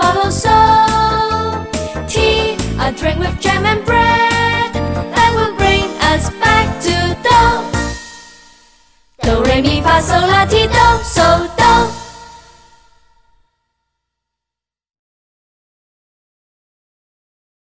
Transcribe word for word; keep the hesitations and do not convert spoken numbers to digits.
follow so. Tea, a drink with jam and bread, that will bring us back to do. Do, re, mi, fa, sol, la, ti, do, so, do.